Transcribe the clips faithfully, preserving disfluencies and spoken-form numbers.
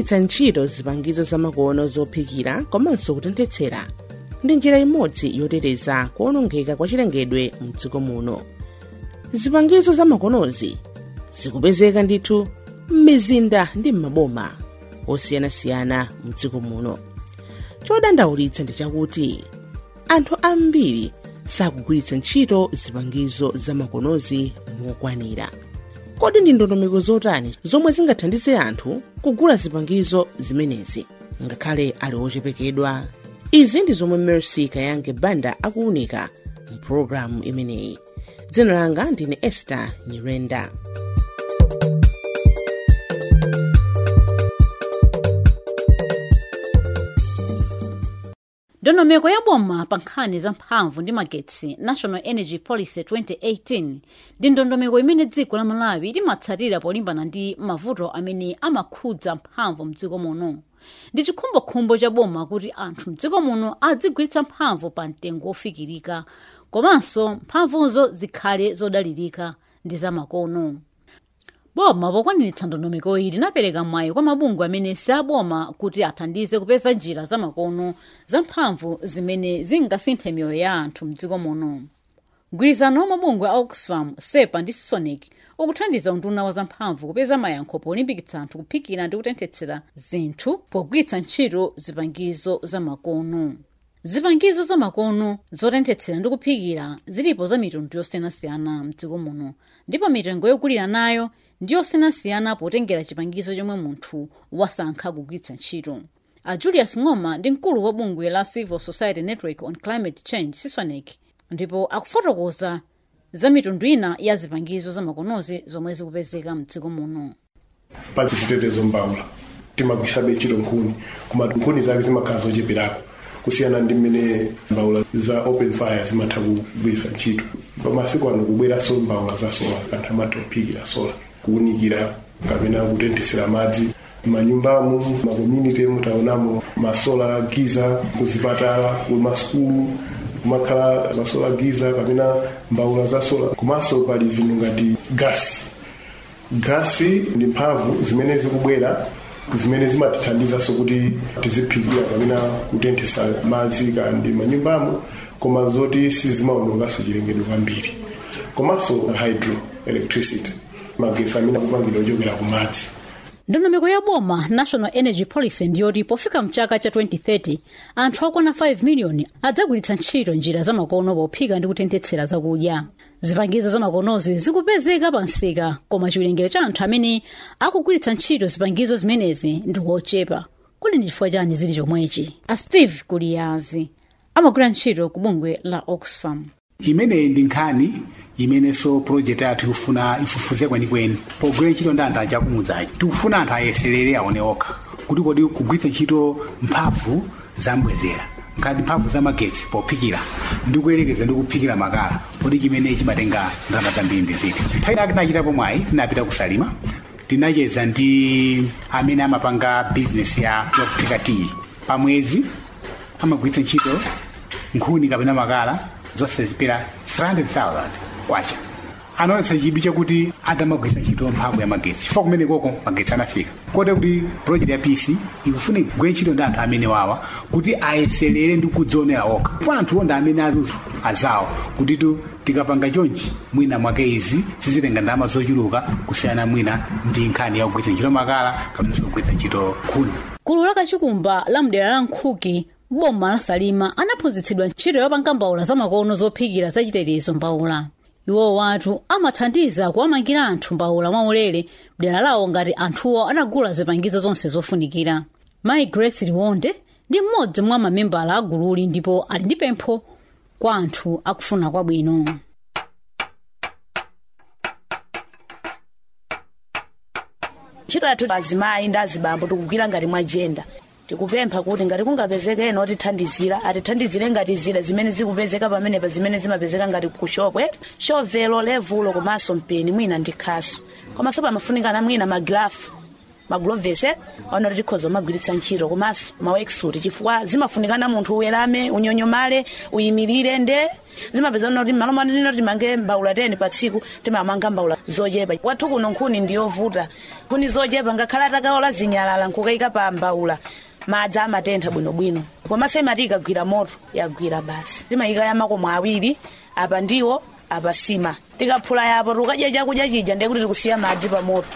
kugwiritsa ntchito zipangizo zamakono zophikira komanso kutenthetsera ndi njira imodzi yoteteza kuonongeka kwa chilengedwe mdziko muno. Zipangizo zamakonozi zikupezeka ndithu m'mizinda ndi m'maboma osiyanasiyana mdziko muno. Chodandaulitsa ndi chakuti anthu ambiri sakugwiritsa ntchito zipangizo zamakonozi mokwanira. Kodi ndi ndondomeko zotani zomwe zingathandize anthu kugula zipangizo zimenezi ngakhale ali ochepekedwa? Izi ndi zomwe Mercy Kayange Banda akuunika mpulogalamu imeneyi. Dzina langa ndine Esther Nyirenda. Ndondomeko ya boma pa nkhani za mphamvu ndi magetsi National Energy Policy twenty eighteen ndi ndondomeko imene dziko la Malawi limatsatira polimbana ndi mavuto amene amakhudza mphamvu mdziko muno. Ndi chikhumbokhumbo cha boma kuti anthu mdziko muno adzigwiritsa mphamvu pa mtengo ofikirika, komanso mphamvuzo zikhale zodalirika ndi zamakono. Boma pokwaniritsa ndondomeko iyi linapereka mwayi kwa mabungwe amene si aboma kuti athandize kupeza njira zamakono za mphamvu zimene zingasinthe miyoyo ya anthu mdziko muno. Mgwirizano wa mabungwe a Oxfam, SEPA ndi Sonic ukuthandiza unduna wa zamphamvu kupeza mayankho polimbikitsa anthu kuphikira ndi kutenthetsera zinthu pogwiritsa ntchito zipangizo zamakono. Zipangizo zamakono zotenthetsera ndi kuphikira zilipo za mitundu yosiyanasiyana mdziko muno, ndipo mitengo yogulira nayo ndi yosiyanasiyana potengera chipangizo chomwe munthu wasankha kugwiritsa ntchito. A Julius Ngoma ndi mkulu wa bungwe la Civil Society Network on Climate Change, Sisonic, ndipo akufotokoza za mitundu ina ya zipangizo zamakonozi zomwe zikupezeka mdziko muno. Pali zitetezo mbawula timagwisabe ntchito nkhuni, koma nkhuni zake zimakhala zocheperako kusiyana ndi mmene mbawula za open fire zimatha kugwiritsa ntchito. Pamasiku ano kubweranso mbawula za sola, anthu amatha kuphikira sola, kuunikira kapena kutenthesera madzi manyumbamu, makomuniti mutaonamo masola giza, kuzipatala, kumasukulu kumakhala masola giza kapena mbawula za sola. Komanso pali zinthu ngati gasi. Gasi ndi mphamvu zimene zikubwera zimene zimatithandiza so kuti tiziphikira kapena kutenthesa madzi kandi manyumbamu, koma zoti sizimaononganso chilengedwe kwambiri. Komanso hydro electricity, magetsi amene akupangidwa kuchokera ku madzi. Ndondomeko ya boma National Energy Policy ndiyoti pofika mchaka cha twenty thirty anthu akwana five million adzagwiritsa ntchito njira zamakono pophika ndi kutenthetsera zakudya. Zipangizo zamakonozi zikupezeka pa nsika, koma chiwerengero cha anthu amene akugwiritsa ntchito zipangizo zimenezi ndi ochepa. Kodi ndi chifukwa chani zili chomwechi? A Steve Kuliyazi amagwira ntchito ku bungwe la Oxfam. Imene ndi nkhani imene so project yathu ikufuna ifufuze kwenikweni pogwira ntchito ndi anthu achakumudzachi. Tikufuna anthu ayeserere aone okha kuti kodi kugwiritsa ntchito mphamvu zambwezera ngati mphamvu za magetsi pophikira ndi kuyerekeza ndi kuphikira makala, kodi chimene chimatenga ndalama zambiri ndi ziti. Nthawi yake tinachitapo mwayi, tinapita kusalima, tinacheza ndi amene amapanga business ya kuphika tii. Pamwezi amagwiritsa ntchito nkhuni kapena makala zonse zipera three hundred thousand kwacha. Anaonetsa chidwi chakuti adamagwiritsa ntchito mphamvu ya magetsi chifukwa kumene koko magetsi anafika. Kote kuti project ya P C ikufuna kugwira ntchito ndi anthu amene wawa kuti ayeserere ndi kudzionera okha. Kwa anthu onda amene azuzu azawo kuti tu tikapanga chonchi mwina mwake izi sizitenga ndalama zochuluka kusiyana mwina ndi nkhani ya kugwiritsa ntchito makala kapena kugwiritsa ntchito nkhuni. Gulu la kachikumba la mdera la Nkhuki boma la Salima anaphunzitsidwa ntchito yopanga mbawula zamakono zophikira zachitetezo mbawula. Iwo watu amathandiza kuwamangira anthu mbawula mwaulere mdera lawo ngati anthuwo anagula zipangizo zonse zofunikira. Mai Grace Liwonde ndi mmodzi mwa mamembala a gululi ndipo ali ndi pempho kwa anthu akufuna kwabwino. Ntchito yathu azimayi ndi azibambo tikugwira ngati mwa agenda. Tikupempha kuti ngati kungapezeka eno otithandizira atithandizire ngati zile zimene zikupezeka pamene pa zimene zimapezeka ngati kushopwe shovelo levulo komanso mpeni mwina ndi khasu. Komanso pamafunika na mwina maglafu magulovesi ono tikhoza magwiritsa ntchito komanso maweksuti chifukwa zimafunikana munthu uwerame unyonyomale uyimirire nde zimapeza noti malo maneno timange mbawula ten pa tsiku timamanga mbawula zochepa wathu kuno nkhuni ndiyovuta nkhuni zochepa ngakhala atakaola zinyalala nkukayika pa mbawula madzi amatentha bwinobwino komanso imati ikagwira moto yagwira basi timayika ya makomo awiri apa ndiwo apa sima tikaphula yapo tukadya chakudya chija ndiye kuti tikusiya madzi pa moto.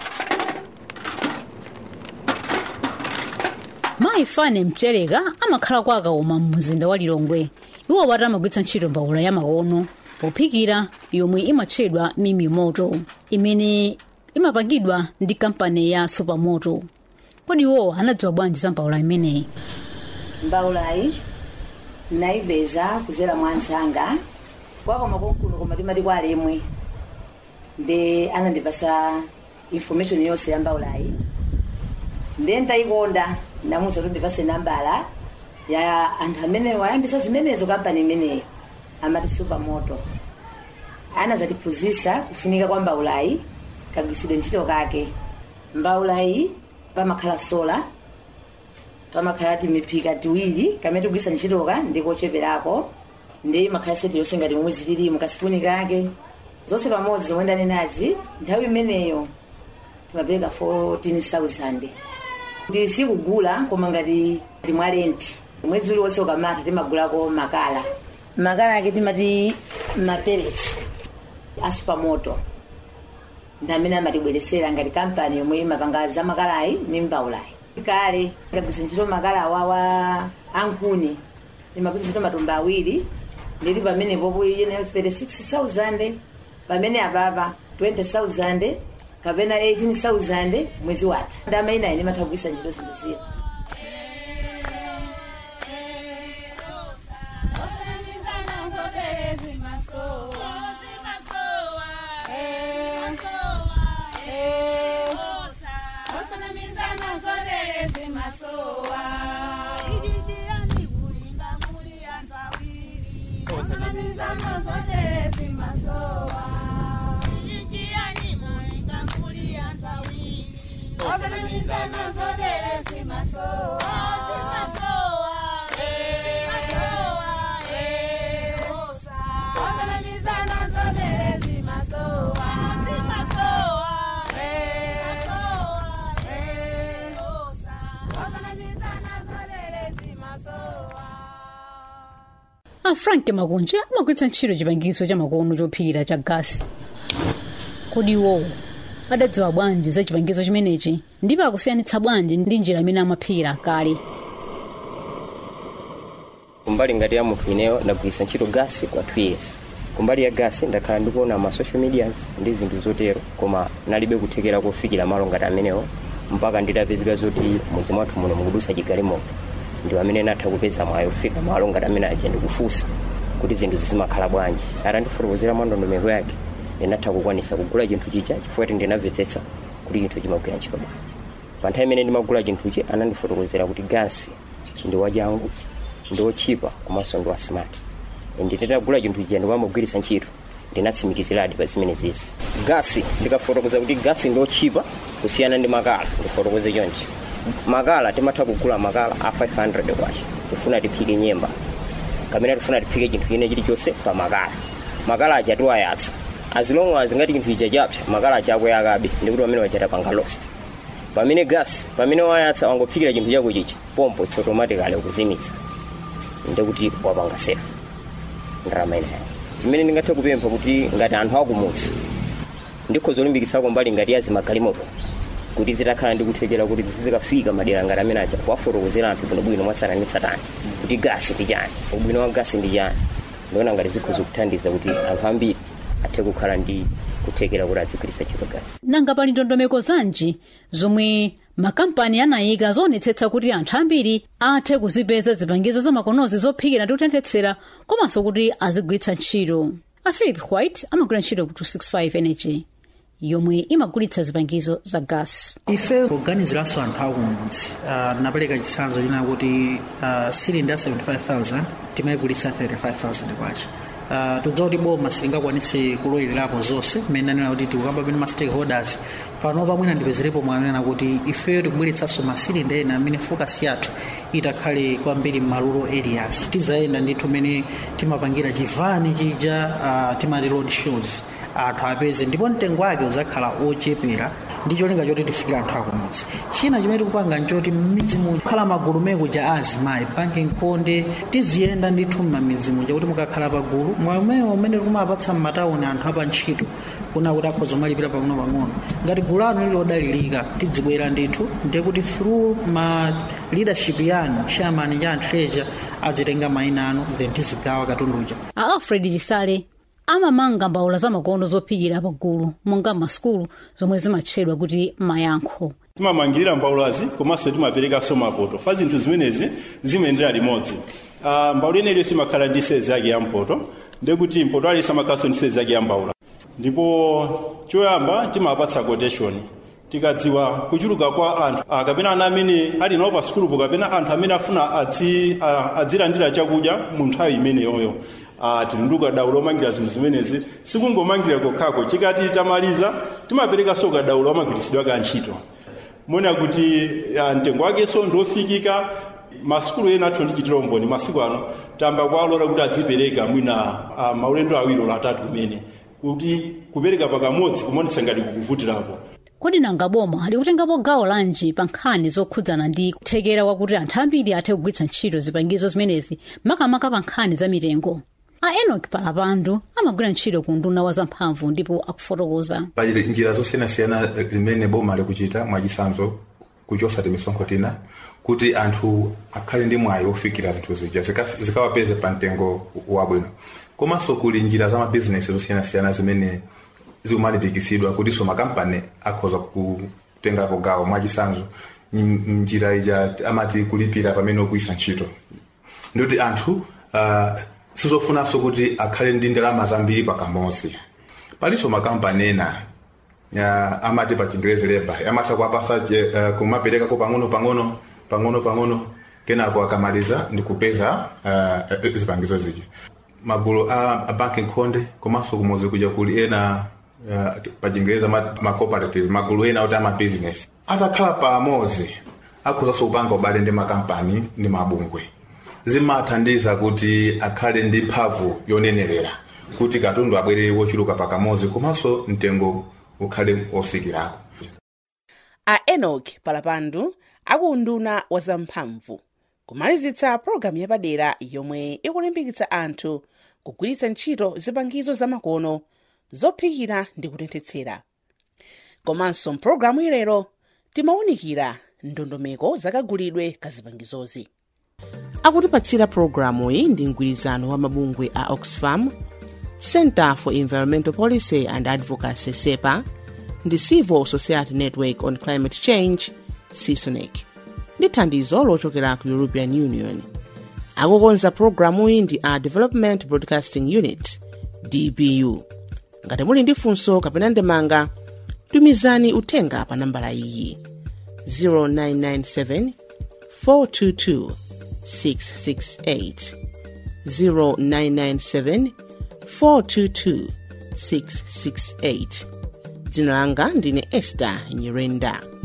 mayi Fane Mchereka amakhala kwa akauma mmuzinda wa Lilongwe. Iwo wati amagwiritsa ntchito mbawula ya makono pophikira yomwe imatchedwa Mimi Moto imene imapangidwa ndi kampani ya Supermoto. Kodi iwo anadziwa bwanji za mbawula imeneyi? Mbawulayi naibeza kuzera mwanzanga kwako makonkulu koma timati kwa alemwe nde anandipasa information yonse ya mbawulayi nde ndayikonda namuza kuti ndipase nambala ya anthu amene wayambisa zimenezo kampani imeneyo amati Supermoto. Anazatiphunzitsa kufunika kwa mbawulayi kagwiritsidwe ntchito kake. Mbawulayi pamakhala sola pamakhala timiphika tiwiri kamene tigwiritsa ntchitoka ndikocheperako ndi makhala seti yonse ngati momwe zilili mukasipuni kake zonse pamodzi zomwendani nazi nthawi imeneyo timapereka fourteen thousand. Kuti sikugula koma ngati timwalenti mwezi uliwonse ukamata timagulako makala makala ake timati maperetsi a Supermoto ndamene amatibweresera ngati kampani yomwe imapanga za makalayi ndi mbawulayi. Kale ngabisa ntchito makala awawa ankhuni imapisa ntchito matumba awiri ndili pamene popo yene thirty-six thousand pamene apapa twenty thousand kapena eighteen thousand mwezi wata ndama ina ine matagwisa ntchito zinthu zina. A Frank Magunje amagwiritsa ntchito chipangizo cha makono chophikira cha gasi. Kodi iwo adadziwa bwanji za chipangizo chimenechi ndipo akusiyanitsa bwanji ndi njira imene amaphikira kale? Kumbali ngati ya munthu ineyo ndagwiritsa ntchito gasi kwa two years. Kumbali ya gasi ndakhala ndikuona ma social medias ndi zinthu zotero koma nalibe kuthekera kufikira malo ngati amenewo mpaka nditapezeka zoti mudzi mwathu muno mukudusa chigalimoto ndi amene natha kupeza mwayo kufika malo ngati amene aje ndikufunsa kuti zinthu zizimakhala bwanji. Atandifotokozera ndondomeko yake ndinatha kukwanisa kugula chinthu chicha chifukwa kuti ndinamvetsetsa kuti chinthu chimagwira ntchito bwanji. Pa nthawi imene ndimagula chinthuchi anandifotokozera kuti gasi ndi wachangu ndi wochipa komanso ndi wa smart. Nditagula chinthu chicha ndikamagwiritsa ntchito ndinatsimikiziradi pa zimene zizi. Gasi ndikafotokoza kuti gasi ndi wochipa kusiyana ndi makala ndifotokoze chonchi. Makala timatha kugula makala a five hundred kwacha tifuna tiphike nyemba kamene tifuna tiphike chinthu chine chilichonse pa makala. Makala aja tiwayatsa as long as ngati chinthu icha chapsa makala chako yakabe ndikuti pamene wachata panga lost. Pamene gas pamene wayatsa wangophikira chinthu chako chichi pompo it's automatically kuzimitsa ndikuti wapanga safe. Ndrama ine chimene ndingathe kupempha kuti ngati anthu akumutsa ndikhoza kulimbikitsako mbali ngati yazi magalimoto kuti zitakhala ndi kuthekera kuti zizikafika madera ngati amene aja kuwafotokozera anthu bwinobwino mwatsatanitsatani kuti gasi ndi chani ubwino wa gasi ndi chani. Ndiona ngati zikhoza kuthandiza kuti anthu ambiri athe kukhala ndi kuthekera kuti azigwiritsa ntchito gasi. Nanga pali ndondomeko zanji zomwe makampani anayika zoonetsetsa kuti anthu ambiri athe kuzipeza zipangizo za makonozi zophikira ndi kutenthetsera komanso kuti azigwiritsa ntchito? A Philip White amagwira ntchito ku two sixty-five Energy yomwe imagulitsa zipangizo za gas. Ife kuganiziranso anthu akumudzi napereka chitsanzo china kuti silinda seventy-five thousand timayigulitsa thirty-five thousand kwacha uh, tudzawa kuti boma silingakwanitse kulowererapo zonse mmene anena kuti tikukamba pene ma stakeholders pano pamwina ndipezerepo mwanena kuti ifeyo tikubweretsanso masilinda ena amene focus yathu itakhale kwambiri m'maluro areas tizayenda ndithu mmene timapangira chivani chija uh, timati road shows anthu apeze ndipo mtengo wake uzakhala ochepera ndi cholinga choti tifikire anthu akumudzi. China chimene tikupanga nchoti m'midzi muja kukhala magulu mekuja azimayi banking konde tiziyenda ndithu m'mamidzi muja kuti mukakhala pagulu mwamwewo umene tikumapatsa m'matawuni anthu apa ntchito kuna kuti akhoza kumalipira pang'ono pang'ono ngati gulu lanu lili lodalirika tidzibwera ndithu ndiye kuti through ma leadership yanu chairman ya treasure azitenga mayina anu then tizigawa katunduja. a Alfred Chisale amamanga mbawula zamakono zophikira pagulu monga masukulu zomwe zimatchedwa kuti mayankho. Timamangirira mbawulazi komanso timaperekanso mapoto fa zinthu zimenezi zimayendera limodzi. Uh, mbawula ineyo simakhala ndi sezi yake ya mpoto ndiye kuti mpoto ali samakhalanso ndi sezi yake ya mbawula. Ndipo choyamba timapatsa quotation tikadziwa kuchuluka kwa anthu kapena ana amene ali nawo pa sukulupo kapena anthu amene afuna adzilandira chakudya mu nthawi imeneyoyo. Uh, tinunduka dawulo omangira zinthu zimenezi sikungomangira kokhako chikati tamaliza timaperekanso kadawulo amagwiritsidwa ka ntchito mona kuti uh, mtengo wakenso ndofikika masukulu ena athu ndi chitilomboni masiku ano tamba kwalola kuti adzipereka mwina uh, maulendo awiri ola atatu kumene kuti kupereka pakamodzi kumonetsa ngati kukuvutirapo. Kodi nanga boma likutengapo gawo lanji pa nkhani zokhudzana ndi kuthekera kwakuti anthu ambiri athe kugwiritsa ntchito zipangizo zimenezi makamaka pa nkhani za mitengo? A Enoch Palapandu amagwira ntchito ku nduna wa zamphamvu ndipo akufotokoza. Pali njira zosiyanasiyana zimene boma likuchita mwachisanzo kuchosa timisonkho tina kuti anthu akhale ndi mwayi ofikira zinthu zija zikawapeze pa mtengo wabwino. Komanso kuli njira za mabizinesi zosiyanasiyana zimene zikumalipikisidwa kuti so makampani akhoza kutengako gawo mwachisanzo njira ija amati kulipira pamene okuyisa ntchito. Ndikuti anthu uh, sizofunanso kuti akhale ndi ndalama zambiri pakamodzi. Palinso makampani ena uh, amati pa Chingerezi labor amatha kuwapasa uh, kumapereka ko pang'ono pang'ono pang'ono pang'ono kenako akamaliza ndikupeza uh, zipangizo zija. Magulu a, a banking konde komanso kumudzi kuja kuli ena uh, pa Chingerezi ma, ma cooperative magulu ena oti ama business atakhala pamodzi akhoza kupanga ubale ndi makampani ndi mabungwe zimathandiza kuti akhale ndi mphamvu yonenerera kuti katundu abwere wochuluka pakamodzi komanso mtengo ukhale osikirako. A Enoch Palapandu akunduna wa zamphamvu kumalizitsa programu yapadera yomwe ikulimbikitsa anthu kugwiritsa ntchito zipangizo zamakono zophikira ndi kutenthetsera. Komanso mpulogalamu ilero timawunikira ndondomeko zakagulidwe ka zipangizozi. Akutipatsira programu iyi ndi mgwirizano wa mabungwe a Oxfam, Center for Environmental Policy and Advocacy SEPA, ndi Civil Society Network on Climate Change CISONEC, ndi thandizo lochokera ku European Union. Akukonza programu iyi ndi a Development Broadcasting Unit D B U. Ngati muli ndi funso kapena ndemanga, tumizani uthenga pa nambala iyi zero nine nine seven four two two six six eight zero nine nine seven four two two six six eight. Dzina langa ndine Esther Nyirenda.